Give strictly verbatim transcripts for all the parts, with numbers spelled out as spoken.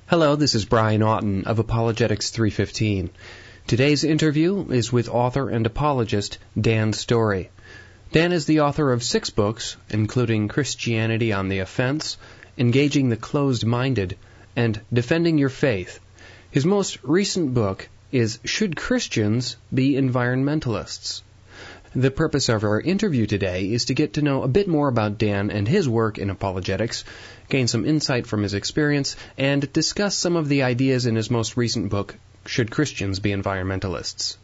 Hello, this is Brian Oughton of Apologetics three fifteen. Today's interview is with author and apologist Dan Story. Dan is the author of six books, including Christianity on the Offense, Engaging the Closed-Minded, and Defending Your Faith. His most recent book is Should Christians Be Environmentalists? The purpose of our interview today is to get to know a bit more about Dan and his work in apologetics, gain some insight from his experience, and discuss some of the ideas in his most recent book, Should Christians Be Environmentalists?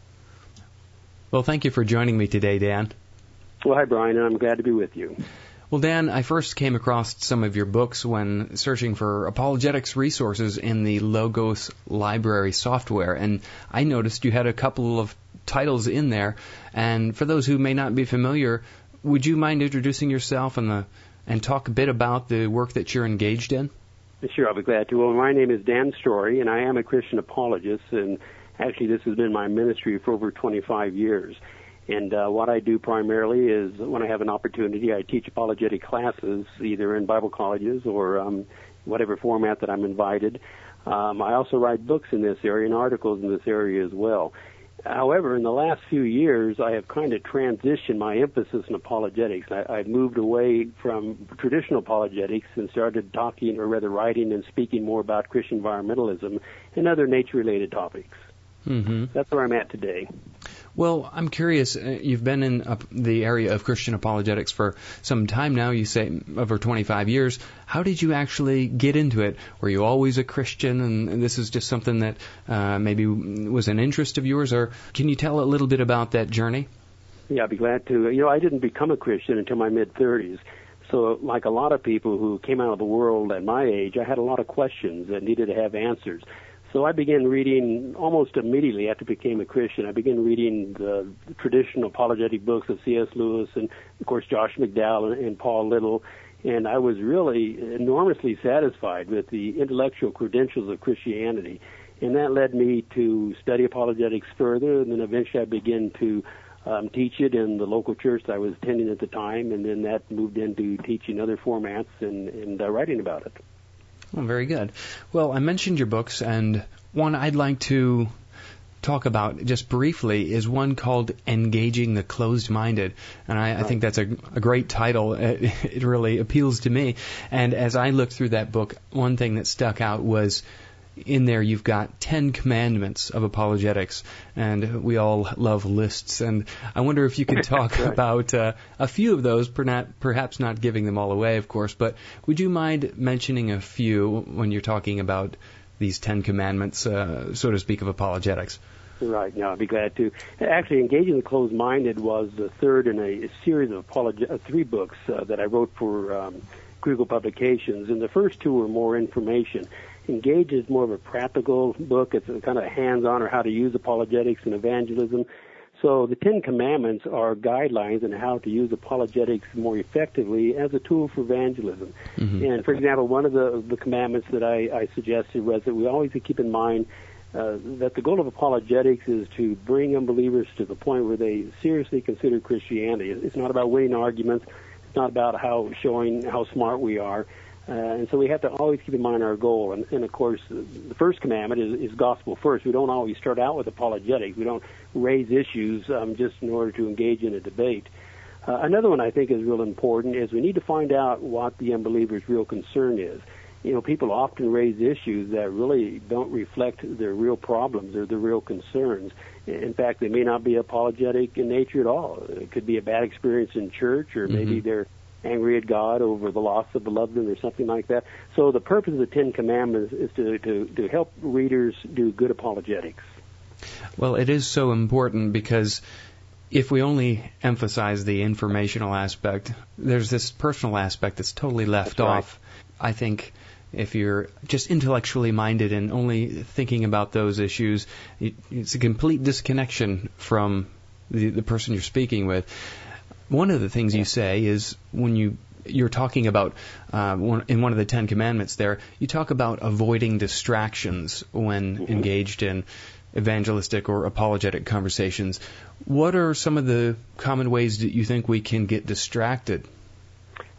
Well, thank you for joining me today, Dan. Well, hi, Brian, and I'm glad to be with you. Well, Dan, I first came across some of your books when searching for apologetics resources in the Logos library software, and I noticed you had a couple of titles in there. And for those who may not be familiar, would you mind introducing yourself and the and talk a bit about the work that you're engaged in? Sure, I'll be glad to. Well, my name is Dan Story, and I am a Christian apologist, and actually this has been my ministry for over twenty-five years. And uh, what I do primarily is when I have an opportunity, I teach apologetic classes, either in Bible colleges or um, whatever format that I'm invited. Um, I also write books in this area and articles in this area as well. However, in the last few years, I have kind of transitioned my emphasis in apologetics. I, I've moved away from traditional apologetics and started talking, or rather writing and speaking more about Christian environmentalism and other nature-related topics. Mm-hmm. That's where I'm at today. Well, I'm curious, uh, you've been in uh, the area of Christian apologetics for some time now, you say over twenty-five years. How did you actually get into it? Were you always a Christian, and, and this is just something that uh, maybe was an interest of yours, or can you tell a little bit about that journey? Yeah, I'd be glad to. You know, I didn't become a Christian until my mid-thirties. So like a lot of people who came out of the world at my age, I had a lot of questions that needed to have answers. So I began reading almost immediately after I became a Christian. I began reading the traditional apologetic books of C S Lewis and, of course, Josh McDowell and, and Paul Little. And I was really enormously satisfied with the intellectual credentials of Christianity. And that led me to study apologetics further, and then eventually I began to um, teach it in the local church that I was attending at the time, and then that moved into teaching other formats and, and uh, writing about it. Well, very good. Well, I mentioned your books, and one I'd like to talk about just briefly is one called Engaging the Closed-Minded, and I, right. I think that's a, a great title. It, it really appeals to me. And as I looked through that book, one thing that stuck out was in there you've got Ten Commandments of Apologetics, and we all love lists. And I wonder if you could talk right. about uh, a few of those, perhaps not giving them all away, of course, but would you mind mentioning a few when you're talking about these Ten Commandments, uh, so to speak, of apologetics? Right, yeah, I'd be glad to. Actually, Engaging the Closed-Minded was the third in a, a series of apolog- uh, three books uh, that I wrote for um, Kruger Publications, and the first two were more information. Engage is more of a practical book. It's a kind of hands-on, or how to use apologetics and evangelism. So the Ten Commandments are guidelines on how to use apologetics more effectively as a tool for evangelism. Mm-hmm. And, for example, one of the, the commandments that I, I suggested was that we always keep in mind uh, that the goal of apologetics is to bring unbelievers to the point where they seriously consider Christianity. It's not about winning arguments. It's not about how showing how smart we are. Uh, and so we have to always keep in mind our goal. And, and of course, the first commandment is, is gospel first. We don't always start out with apologetics. We don't raise issues um, just in order to engage in a debate. Uh, another one I think is real important is we need to find out what the unbeliever's real concern is. You know, people often raise issues that really don't reflect their real problems or their real concerns. In fact, they may not be apologetic in nature at all. It could be a bad experience in church, or maybe mm-hmm. they're angry at God over the loss of a loved one or something like that. So the purpose of the Ten Commandments is to, to, to help readers do good apologetics. Well, it is so important because if we only emphasize the informational aspect, there's this personal aspect that's totally left that's off. Right. I think if you're just intellectually minded and only thinking about those issues, it, it's a complete disconnection from the, the person you're speaking with. One of the things you say is when you, you're talking about, uh, one, in one of the Ten Commandments there, you talk about avoiding distractions when mm-hmm. engaged in evangelistic or apologetic conversations. What are some of the common ways that you think we can get distracted?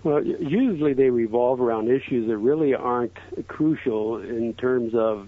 Well, usually they revolve around issues that really aren't crucial in terms of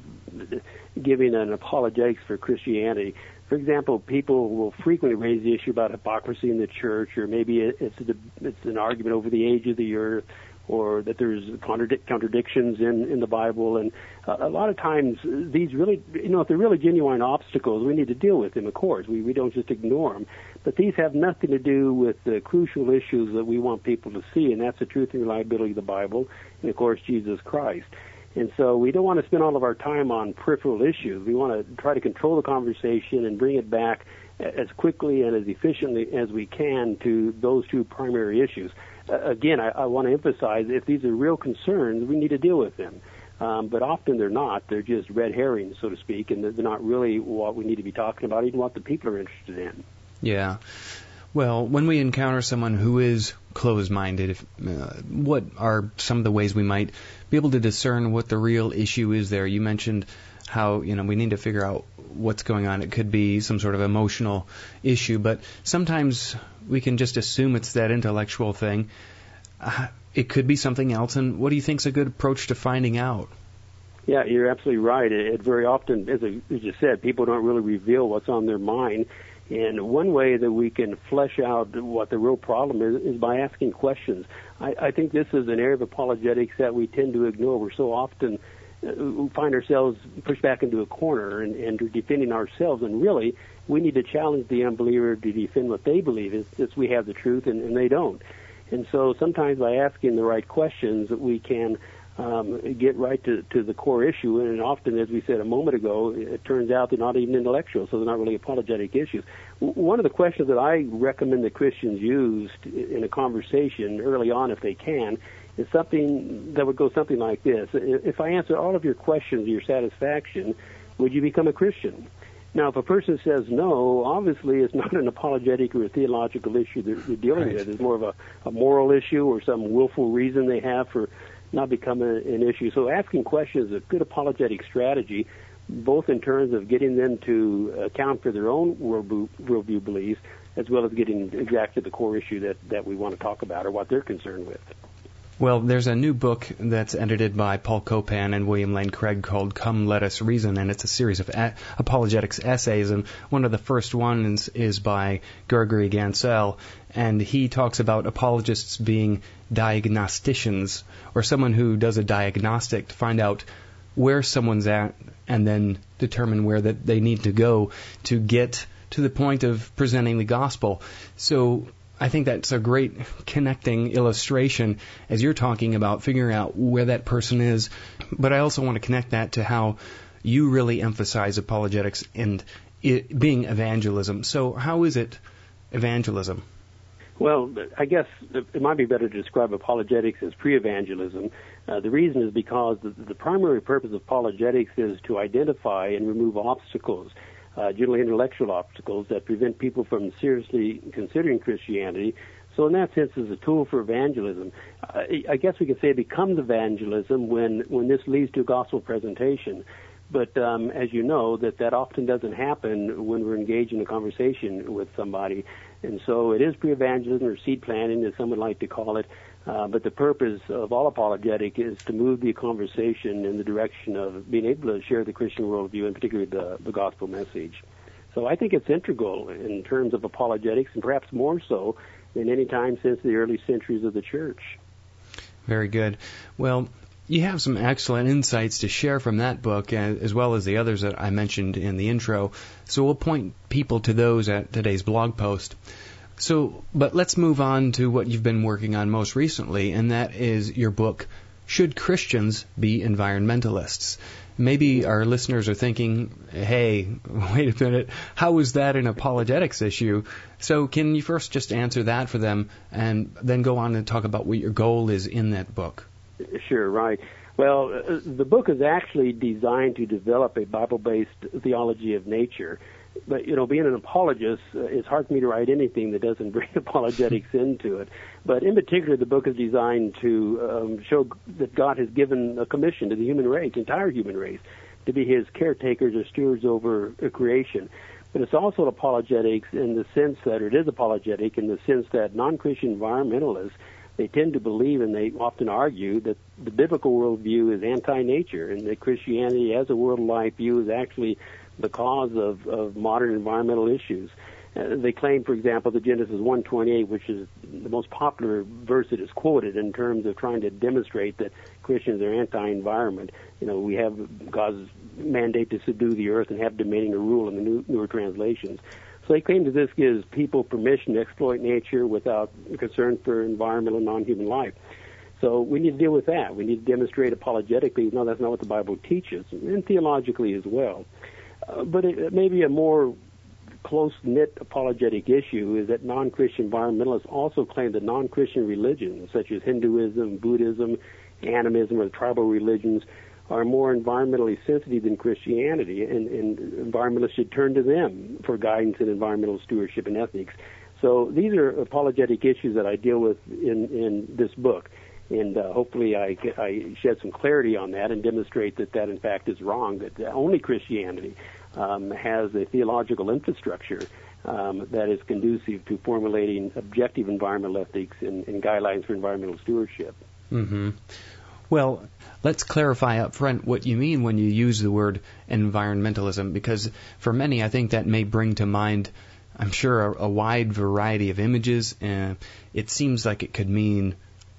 giving an apologetics for Christianity. For example, people will frequently raise the issue about hypocrisy in the church, or maybe it's a, it's an argument over the age of the earth, or that there's contradic- contradictions in, in the Bible. And uh, a lot of times these really, you know, if they're really genuine obstacles, we need to deal with them, of course. We, we don't just ignore them. But these have nothing to do with the crucial issues that we want people to see, and that's the truth and reliability of the Bible, and, of course, Jesus Christ. And so we don't want to spend all of our time on peripheral issues. We want to try to control the conversation and bring it back as quickly and as efficiently as we can to those two primary issues. Uh, again, I, I want to emphasize, if these are real concerns, we need to deal with them. Um, but often they're not. They're just red herrings, so to speak, and they're not really what we need to be talking about, even what the people are interested in. Yeah. Well, when we encounter someone who is closed-minded, if, uh, what are some of the ways we might be able to discern what the real issue is there? You mentioned how, you know, we need to figure out what's going on. It could be some sort of emotional issue, but sometimes we can just assume it's that intellectual thing. Uh, it could be something else, and what do you think is a good approach to finding out? Yeah, you're absolutely right. It, it very often, as, I, as you said, people don't really reveal what's on their mind. And one way that we can flesh out what the real problem is is by asking questions. I, I think this is an area of apologetics that we tend to ignore. We're so often uh, find ourselves pushed back into a corner and, and defending ourselves. And really, we need to challenge the unbeliever to defend what they believe. It's, it's we have the truth and, and they don't. And so sometimes by asking the right questions, we can Um, get right to, to the core issue, and often, as we said a moment ago, it turns out they're not even intellectual, so they're not really apologetic issues. W- one of the questions that I recommend that Christians use in a conversation early on, if they can, is something that would go something like this. If I answer all of your questions to your satisfaction, would you become a Christian? Now, if a person says no, obviously it's not an apologetic or a theological issue they're, they're dealing Right. with. It's more of a, a moral issue or some willful reason they have for not become a, an issue. So asking questions is a good apologetic strategy, both in terms of getting them to account for their own worldview, worldview beliefs, as well as getting exactly the core issue that, that we want to talk about or what they're concerned with. Well, there's a new book that's edited by Paul Copan and William Lane Craig called Come Let Us Reason, and it's a series of a- apologetics essays, and one of the first ones is by Gregory Gansel, and he talks about apologists being diagnosticians, or someone who does a diagnostic to find out where someone's at and then determine where that they need to go to get to the point of presenting the gospel. So I think that's a great connecting illustration as you're talking about figuring out where that person is. But I also want to connect that to how you really emphasize apologetics and it being evangelism. So how is it evangelism? Well, I guess it might be better to describe apologetics as pre-evangelism. Uh, the reason is because the, the primary purpose of apologetics is to identify and remove obstacles, uh, generally intellectual obstacles that prevent people from seriously considering Christianity. So in that sense, it's a tool for evangelism. I, I guess we could say it becomes evangelism when, when this leads to gospel presentation. But um, as you know, that that often doesn't happen when we're engaged in a conversation with somebody. And so it is pre-evangelism or seed planting, as some would like to call it. Uh, but the purpose of all apologetic is to move the conversation in the direction of being able to share the Christian worldview, and particularly the, the gospel message. So I think it's integral in terms of apologetics, and perhaps more so than any time since the early centuries of the church. Very good. Well, you have some excellent insights to share from that book, as well as the others that I mentioned in the intro. So we'll point people to those at today's blog post. So, but let's move on to what you've been working on most recently, and that is your book, Should Christians Be Environmentalists? Maybe our listeners are thinking, hey, wait a minute, how is that an apologetics issue? So can you first just answer that for them, and then go on and talk about what your goal is in that book? Sure, right. Well, uh, the book is actually designed to develop a Bible-based theology of nature. But, you know, being an apologist, uh, it's hard for me to write anything that doesn't bring apologetics into it. But in particular, the book is designed to um, show that God has given a commission to the human race, entire human race, to be his caretakers or stewards over uh, creation. But it's also apologetics in the sense that, or it is apologetic in the sense that non-Christian environmentalists they tend to believe, and they often argue, that the biblical worldview is anti-nature, and that Christianity as a world of life view is actually the cause of, of modern environmental issues. Uh, they claim, for example, that Genesis one twenty-eight, which is the most popular verse that is quoted in terms of trying to demonstrate that Christians are anti-environment. You know, we have God's mandate to subdue the earth and have dominion or rule in the new, newer translations. So they claim that this gives people permission to exploit nature without concern for environmental and non-human life. So we need to deal with that. We need to demonstrate apologetically, no, that's not what the Bible teaches, and theologically as well. Uh, but it, it may be a more close-knit apologetic issue is that non-Christian environmentalists also claim that non-Christian religions, such as Hinduism, Buddhism, animism, or the tribal religions, are more environmentally sensitive than Christianity, and, and environmentalists should turn to them for guidance in environmental stewardship and ethics. So these are apologetic issues that I deal with in, in this book, and uh, hopefully I, I shed some clarity on that and demonstrate that that, in fact, is wrong, that only Christianity um, has a theological infrastructure um, that is conducive to formulating objective environmental ethics and, and guidelines for environmental stewardship. Mm-hmm. Well, let's clarify up front what you mean when you use the word environmentalism, because for many, I think that may bring to mind, I'm sure, a, a wide variety of images. Uh, it seems like it could mean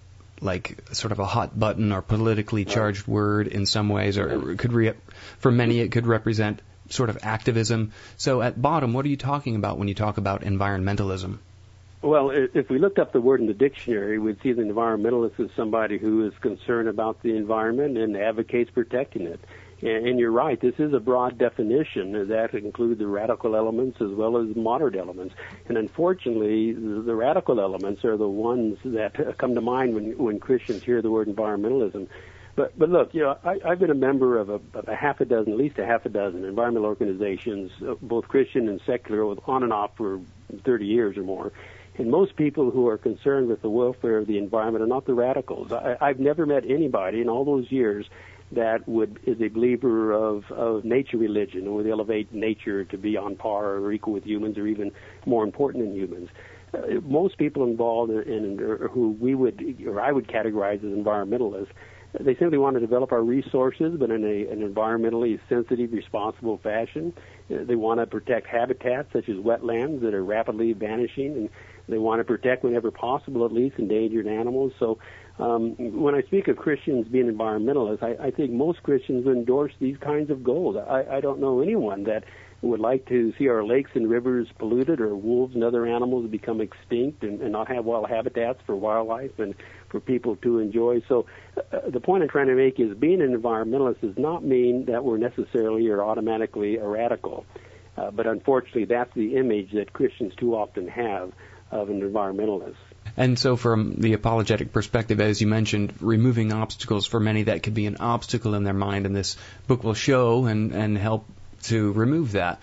like sort of a hot button or politically charged word in some ways, or it could re- for many it could represent sort of activism. So at bottom, what are you talking about when you talk about environmentalism? Well, if we looked up the word in the dictionary, we'd see that environmentalist is somebody who is concerned about the environment and advocates protecting it. And you're right, this is a broad definition that includes the radical elements as well as moderate elements. And unfortunately, the radical elements are the ones that come to mind when, when Christians hear the word environmentalism. But but look, you know, I, I've been a member of a, of a half a dozen, at least a half a dozen environmental organizations, both Christian and secular, on and off for thirty years or more. And most people who are concerned with the welfare of the environment are not the radicals. I, I've never met anybody in all those years that would is a believer of, of nature religion, or would elevate nature to be on par or equal with humans, or even more important than humans. Uh, most people involved in, in or who we would or I would categorize as environmentalists, they simply want to develop our resources, but in a, an environmentally sensitive, responsible fashion. Uh, they want to protect habitats such as wetlands that are rapidly vanishing, and they want to protect, whenever possible, at least endangered animals. So um, when I speak of Christians being environmentalists, I, I think most Christians endorse these kinds of goals. I, I don't know anyone that would like to see our lakes and rivers polluted, or wolves and other animals become extinct, and, and not have wild habitats for wildlife and for people to enjoy. So uh, the point I'm trying to make is being an environmentalist does not mean that we're necessarily or automatically a radical. Uh, but unfortunately, that's the image that Christians too often have of an environmentalist. And so from the apologetic perspective, as you mentioned, removing obstacles, for many that could be an obstacle in their mind, and this book will show and, and help to remove that.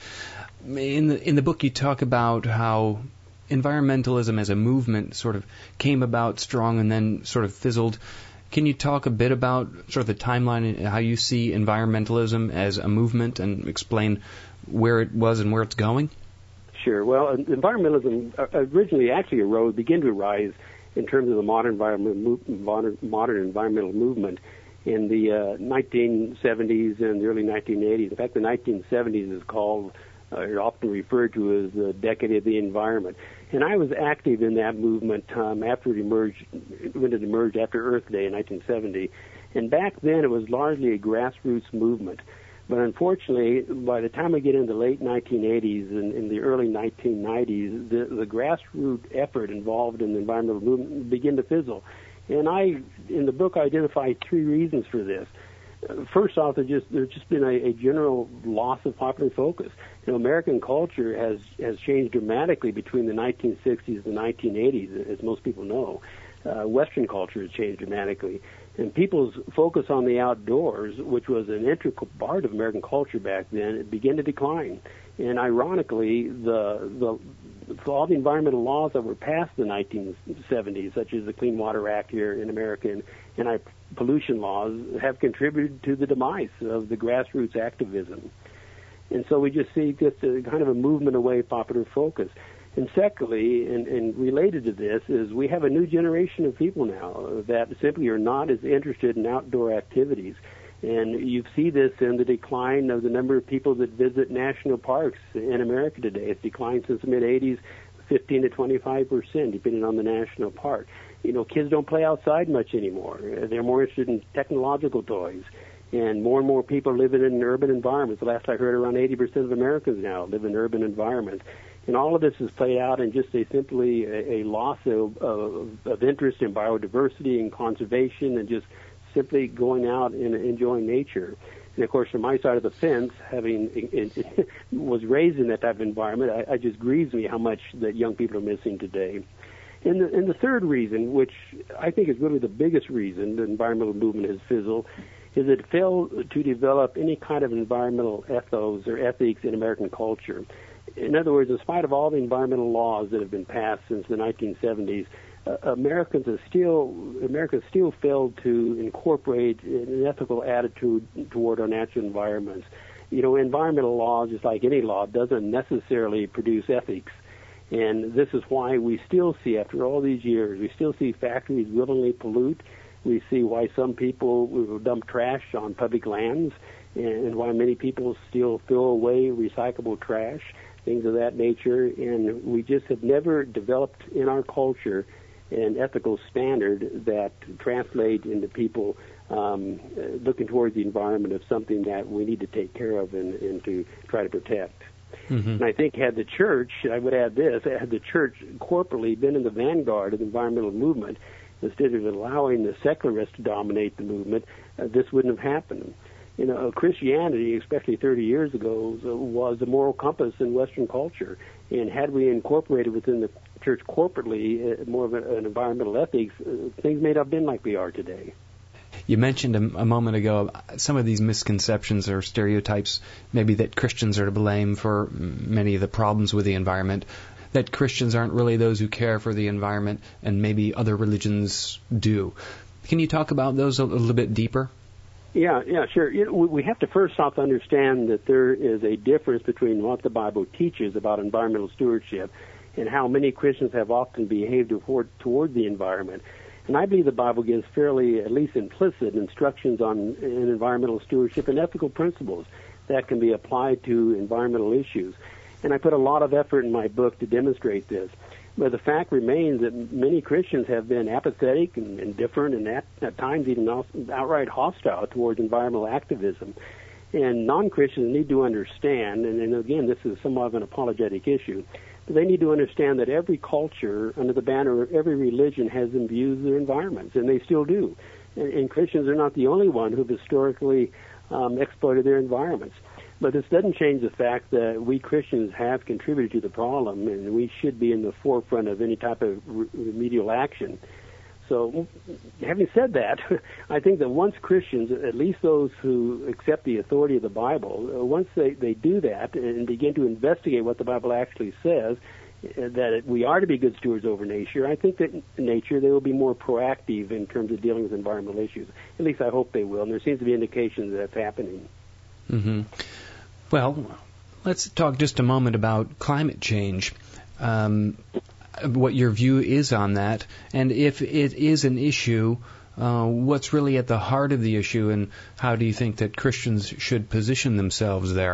In the, in the book, you talk about how environmentalism as a movement sort of came about strong and then sort of fizzled. Can you talk a bit about sort of the timeline and how you see environmentalism as a movement, and explain where it was and where it's going? Sure. Well, environmentalism originally actually arose, began to arise in terms of the modern environment, modern, modern environmental movement in the uh, nineteen seventies and the early nineteen eighties. In fact, the nineteen seventies is called, uh, often referred to as the decade of the environment. And I was active in that movement um, after it emerged, when it emerged after Earth Day in nineteen seventy. And back then, it was largely a grassroots movement. But unfortunately, by the time we get into the late nineteen eighties and in the early nineteen nineties, the, the grassroots effort involved in the environmental movement began to fizzle. And I, in the book, I identify three reasons for this. Uh, first off, there's just, there's just been a, a general loss of popular focus. You know, American culture has, has changed dramatically between the nineteen sixties and the nineteen eighties, as most people know. Uh, Western culture has changed dramatically. And people's focus on the outdoors, which was an integral part of American culture back then, it began to decline. And ironically, the the all the environmental laws that were passed in the nineteen seventies, such as the Clean Water Act here in America and anti-pollution laws, have contributed to the demise of the grassroots activism. And so we just see just a kind of a movement away from popular focus. And secondly, and, and related to this, is we have a new generation of people now that simply are not as interested in outdoor activities. And you see this in the decline of the number of people that visit national parks in America today. It's declined since the mid-eighties, fifteen to twenty-five percent, depending on the national park. You know, kids don't play outside much anymore. They're more interested in technological toys. And more and more people are living in urban environments. The last I heard, around eighty percent of Americans now live in urban environments. And all of this is played out in just a simply a, a loss of, of, of interest in biodiversity and conservation and just simply going out and enjoying nature. And, of course, from my side of the fence, having it, it was raised in that type of environment, I, I just grieves me how much that young people are missing today. And the, and the third reason, which I think is really the biggest reason the environmental movement has fizzled, is it failed to develop any kind of environmental ethos or ethics in American culture. In other words, in spite of all the environmental laws that have been passed since the nineteen seventies, uh, Americans have still America still failed to incorporate an ethical attitude toward our natural environments. You know, environmental law, just like any law, doesn't necessarily produce ethics. And this is why we still see, after all these years, we still see factories willingly pollute. We see why some people dump trash on public lands, and why many people still throw away recyclable trash, things of that nature. And we just have never developed in our culture an ethical standard that translates into people um, looking towards the environment as something that we need to take care of and, and to try to protect. Mm-hmm. And I think had the church, I would add this, had the church corporately been in the vanguard of the environmental movement, instead of allowing the secularists to dominate the movement, uh, this wouldn't have happened. You know, Christianity, especially thirty years ago, was the moral compass in Western culture. And had we incorporated within the church corporately uh, more of an environmental ethics, uh, things may not have been like we are today. You mentioned a, a moment ago some of these misconceptions or stereotypes, maybe that Christians are to blame for many of the problems with the environment, that Christians aren't really those who care for the environment, and maybe other religions do. Can you talk about those a little bit deeper? Yeah, yeah, sure. You know, we have to first off understand that there is a difference between what the Bible teaches about environmental stewardship and how many Christians have often behaved toward, toward the environment. And I believe the Bible gives fairly, at least implicit, instructions on in environmental stewardship and ethical principles that can be applied to environmental issues. And I put a lot of effort in my book to demonstrate this. But the fact remains that many Christians have been apathetic and indifferent and at, at times even outright hostile towards environmental activism. And non-Christians need to understand, and, and again, this is somewhat of an apologetic issue, but they need to understand that every culture under the banner of every religion has imbued their environments, and they still do. And, and Christians are not the only one who've historically um, exploited their environments. But this doesn't change the fact that we Christians have contributed to the problem, and we should be in the forefront of any type of remedial action. So, having said that, I think that once Christians, at least those who accept the authority of the Bible, once they, they do that and begin to investigate what the Bible actually says, that we are to be good stewards over nature, I think that in nature they will be more proactive in terms of dealing with environmental issues. At least I hope they will, and there seems to be indications that that's happening. Mm-hmm. Well, let's talk just a moment about climate change, um, what your view is on that, and if it is an issue, uh, what's really at the heart of the issue, and how do you think that Christians should position themselves there?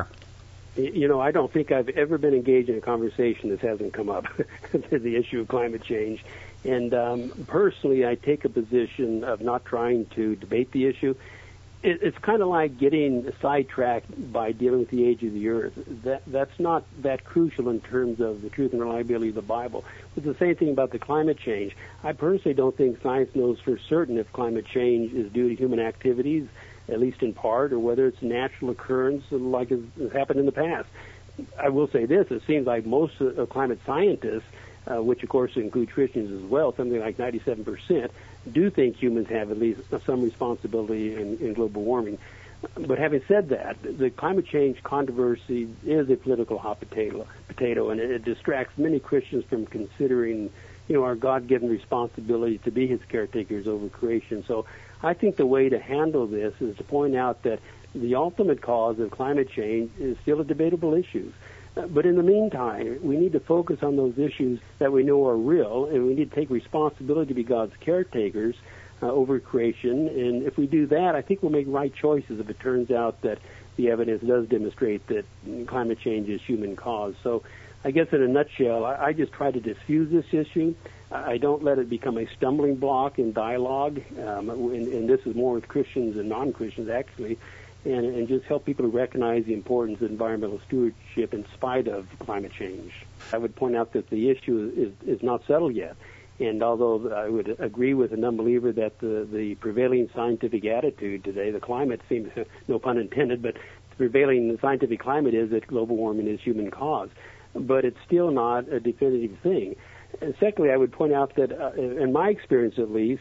You know, I don't think I've ever been engaged in a conversation that hasn't come up, the issue of climate change. And um, personally, I take a position of not trying to debate the issue. It's kind of like getting sidetracked by dealing with the age of the earth. That that's not that crucial in terms of the truth and reliability of the Bible. It's the same thing about the climate change. I personally don't think science knows for certain if climate change is due to human activities, at least in part, or whether it's a natural occurrence like has happened in the past. I will say this, it seems like most of climate scientists, uh, which of course include Christians as well, something like ninety-seven percent, do think humans have at least some responsibility in, in global warming. But having said that, the climate change controversy is a political hot potato, potato and it, it distracts many Christians from considering, you know, our God-given responsibility to be His caretakers over creation. So I think the way to handle this is to point out that the ultimate cause of climate change is still a debatable issue. Uh, but in the meantime, we need to focus on those issues that we know are real, and we need to take responsibility to be God's caretakers uh, over creation. And if we do that, I think we'll make right choices if it turns out that the evidence does demonstrate that climate change is human caused. So I guess in a nutshell, I, I just try to diffuse this issue. I don't let it become a stumbling block in dialogue, um, and, and this is more with Christians and non-Christians, actually, and, and just help people to recognize the importance of environmental stewardship in spite of climate change. I would point out that the issue is, is not settled yet. And although I would agree with an unbeliever that the, the prevailing scientific attitude today, the climate seems, no pun intended, but the prevailing scientific climate is that global warming is human caused. But it's still not a definitive thing. And secondly, I would point out that, uh, in my experience at least,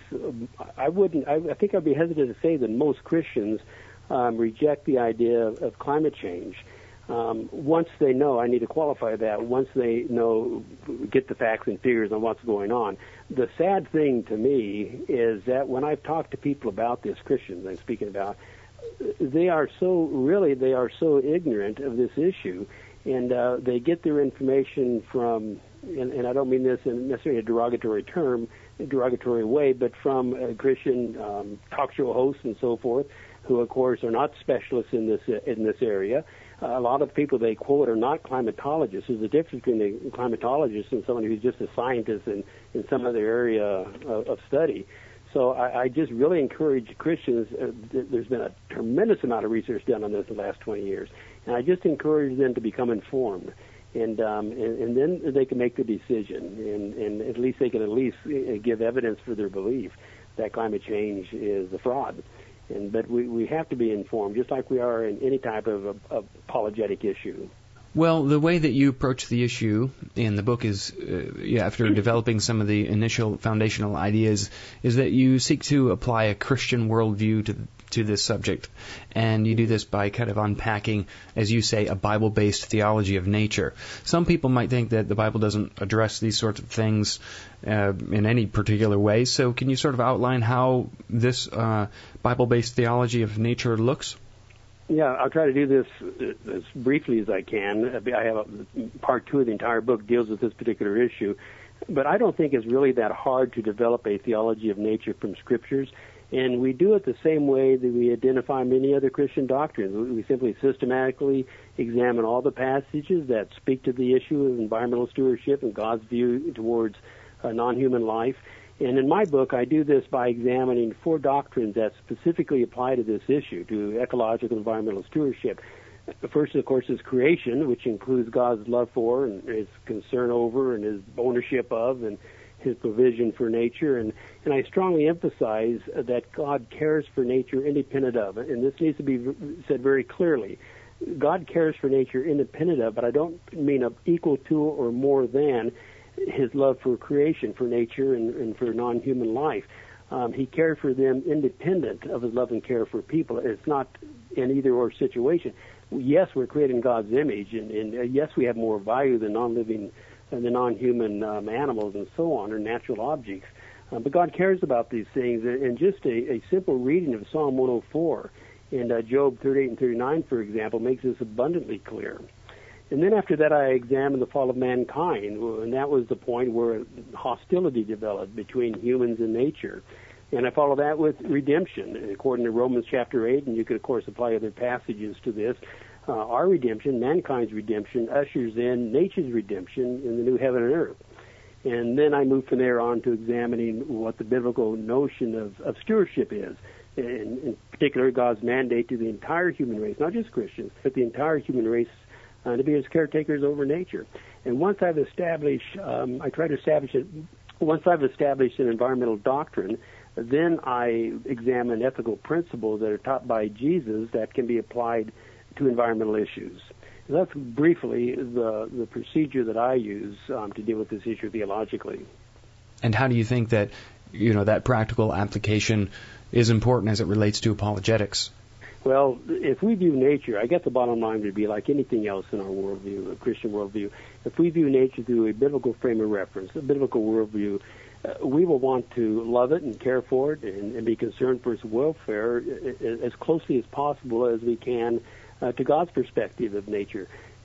I wouldn't, I, I think I'd be hesitant to say that most Christians um, reject the idea of, of climate change. Um, once they know, I need to qualify that, once they know, get the facts and figures on what's going on. The sad thing to me is that when I've talked to people about this, Christians I'm speaking about, they are so, really, they are so ignorant of this issue, and uh, they get their information from, and, and I don't mean this in necessarily a derogatory term, a derogatory way, but from uh, Christian um, talk show hosts and so forth, who, of course, are not specialists in this uh, in this area. Uh, a lot of people they quote are not climatologists. There's a difference between a climatologist and someone who's just a scientist in, in some other area of, of study. So I, I just really encourage Christians. Uh, th- there's been a tremendous amount of research done on this in the last twenty years, and I just encourage them to become informed, and um, and, and then they can make the decision, and, and at least they can at least give evidence for their belief that climate change is a fraud. And, but we, we have to be informed, just like we are in any type of, of, of apologetic issue. Well, the way that you approach the issue in the book is, uh, yeah, after developing some of the initial foundational ideas, is that you seek to apply a Christian worldview to to this subject. And you do this by kind of unpacking, as you say, a Bible-based theology of nature. Some people might think that the Bible doesn't address these sorts of things uh, in any particular way. So can you sort of outline how this uh, Bible-based theology of nature looks? Yeah, I'll try to do this as briefly as I can. I have a, part two of the entire book deals with this particular issue. But I don't think it's really that hard to develop a theology of nature from Scriptures. And we do it the same way that we identify many other Christian doctrines. We simply systematically examine all the passages that speak to the issue of environmental stewardship and God's view towards uh, non-human life. And in my book, I do this by examining four doctrines that specifically apply to this issue, to ecological environmental stewardship. The first, of course, is creation, which includes God's love for and His concern over and His ownership of and His provision for nature. And, and I strongly emphasize that God cares for nature independent of it. And this needs to be said very clearly. God cares for nature independent of, but I don't mean of equal to or more than His love for creation, for nature, and, and for non-human life. Um, he cared for them independent of His love and care for people. It's not an either-or situation. Yes, we're created in God's image, and, and uh, yes, we have more value than non-living, uh, the non-human um, animals and so on, or natural objects. Uh, but God cares about these things, and, and just a, a simple reading of Psalm one oh four and uh, Job thirty-eight and thirty-nine, for example, makes this abundantly clear. And then after that, I examined the fall of mankind, and that was the point where hostility developed between humans and nature. And I follow that with redemption, according to Romans chapter eight, and you could, of course, apply other passages to this. Uh, our redemption, mankind's redemption, ushers in nature's redemption in the new heaven and earth. And then I move from there on to examining what the biblical notion of, of stewardship is, in, in particular God's mandate to the entire human race, not just Christians, but the entire human race, Uh, to be His caretakers over nature. And once I've established, um, I try to establish it, once I've established an environmental doctrine, then I examine ethical principles that are taught by Jesus that can be applied to environmental issues. And that's briefly the, the procedure that I use um, to deal with this issue theologically. And how do you think that, you know, that practical application is important as it relates to apologetics? Well, if we view nature, I guess the bottom line would be like anything else in our worldview, a Christian worldview. If we view nature through a biblical frame of reference, a biblical worldview, uh, we will want to love it and care for it and, and be concerned for its welfare as closely as possible as we can uh, to God's perspective of nature.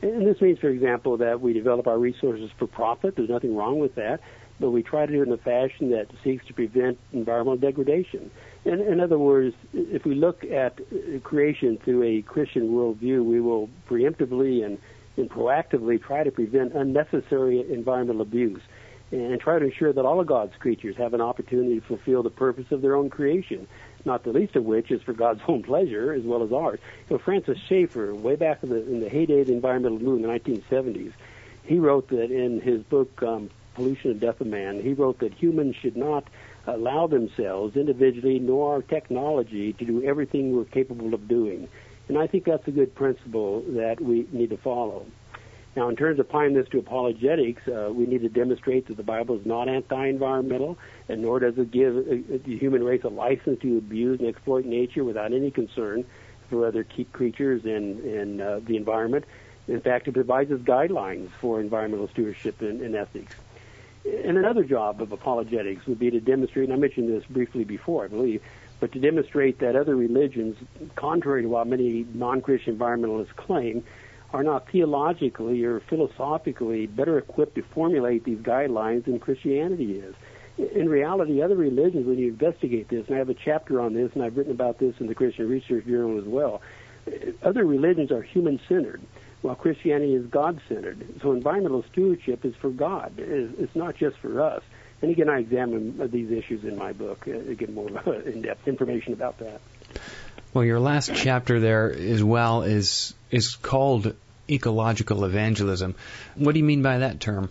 And this means, for example, that we develop our resources for profit. There's nothing wrong with that. But we try to do it in a fashion that seeks to prevent environmental degradation. In, in other words, if we look at creation through a Christian worldview, we will preemptively and, and proactively try to prevent unnecessary environmental abuse and try to ensure that all of God's creatures have an opportunity to fulfill the purpose of their own creation, not the least of which is for God's own pleasure as well as ours. You know, Francis Schaeffer, way back in the, in the heyday of the environmental movement in the nineteen seventies, he wrote that in his book, um, Pollution and Death of Man, he wrote that humans should not allow themselves individually nor our technology to do everything we're capable of doing. And I think that's a good principle that we need to follow. Now, in terms of applying this to apologetics, uh, we need to demonstrate that the Bible is not anti-environmental, and nor does it give uh, the human race a license to abuse and exploit nature without any concern for other key creatures and, and uh, the environment. In fact, it provides us guidelines for environmental stewardship and, and ethics. And another job of apologetics would be to demonstrate, and I mentioned this briefly before, I believe, but to demonstrate that other religions, contrary to what many non-Christian environmentalists claim, are not theologically or philosophically better equipped to formulate these guidelines than Christianity is. In reality, other religions, when you investigate this, and I have a chapter on this, and I've written about this in the Christian Research Journal as well, other religions are human-centered, while Christianity is God-centered. So environmental stewardship is for God. It's not just for us. And again, I examine these issues in my book to get more in-depth information about that. Well, your last chapter there as well is is called ecological evangelism. What do you mean by that term?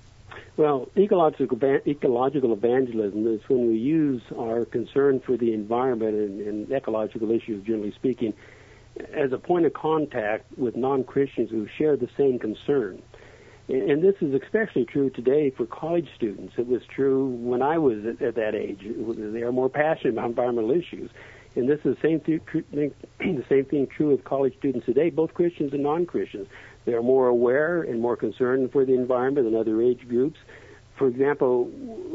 Well, ecological ecological evangelism is when we use our concern for the environment and, and ecological issues, generally speaking, as a point of contact with non-Christians who share the same concern. And this is especially true today for college students. It was true when I was at, at that age. They are more passionate about environmental issues. And this is the same thing, the same thing true with college students today, both Christians and non-Christians. They are more aware and more concerned for the environment than other age groups. For example,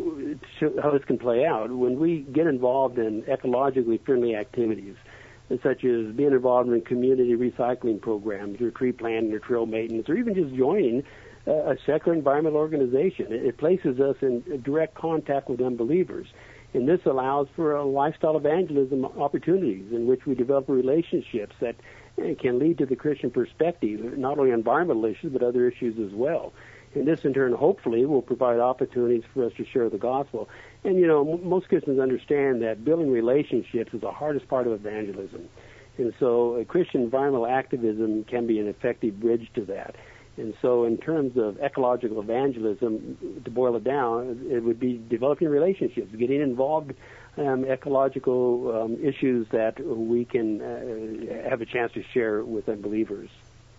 how this can play out, when we get involved in ecologically friendly activities, such as being involved in community recycling programs or tree planting or trail maintenance, or even just joining a secular environmental organization, it places us in direct contact with unbelievers. And this allows for a lifestyle evangelism opportunities in which we develop relationships that can lead to the Christian perspective, not only on environmental issues, but other issues as well. And this, in turn, hopefully, will provide opportunities for us to share the gospel. And, you know, m- most Christians understand that building relationships is the hardest part of evangelism. And so uh, Christian environmental activism can be an effective bridge to that. And so in terms of ecological evangelism, to boil it down, it would be developing relationships, getting involved in um, ecological um, issues that we can uh, have a chance to share with unbelievers.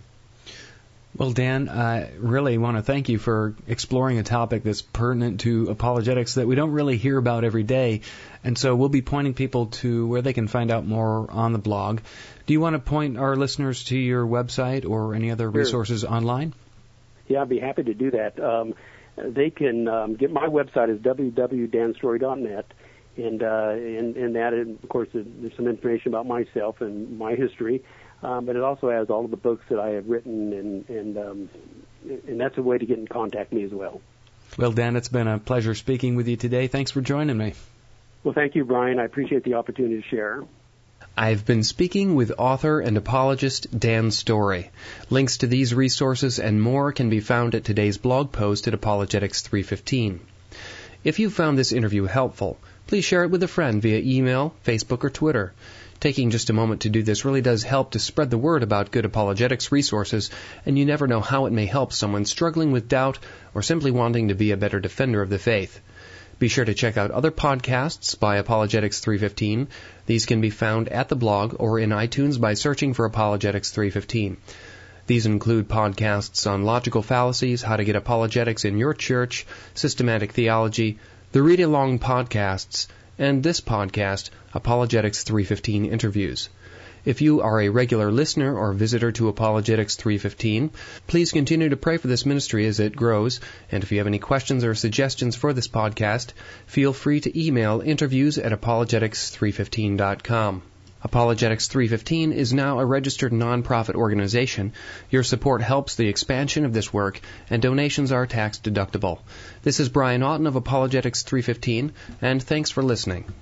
Well, Dan, I really want to thank you for exploring a topic that's pertinent to apologetics that we don't really hear about every day. And so we'll be pointing people to where they can find out more on the blog. Do you want to point our listeners to your website or any other Sure. resources online? Yeah, I'd be happy to do that. Um, they can um, get my website is w w w dot dan story dot net. And uh, in, in that, of course, there's some information about myself and my history. Um, but it also has all of the books that I have written, and and, um, and that's a way to get in contact with me as well. Well, Dan, it's been a pleasure speaking with you today. Thanks for joining me. Well, thank you, Brian. I appreciate the opportunity to share. I've been speaking with author and apologist Dan Story. Links to these resources and more can be found at today's blog post at Apologetics three fifteen. If you found this interview helpful, please share it with a friend via email, Facebook, or Twitter. Taking just a moment to do this really does help to spread the word about good apologetics resources, and you never know how it may help someone struggling with doubt or simply wanting to be a better defender of the faith. Be sure to check out other podcasts by Apologetics three fifteen. These can be found at the blog or in iTunes by searching for Apologetics three fifteen. These include podcasts on logical fallacies, how to get apologetics in your church, systematic theology, the read-along podcasts, and this podcast, Apologetics three fifteen Interviews. If you are a regular listener or visitor to Apologetics three fifteen, please continue to pray for this ministry as it grows, and if you have any questions or suggestions for this podcast, feel free to email interviews at apologetics three fifteen dot com. Apologetics three fifteen is now a registered nonprofit organization. Your support helps the expansion of this work, and donations are tax deductible. This is Brian Auten of Apologetics three fifteen, and thanks for listening.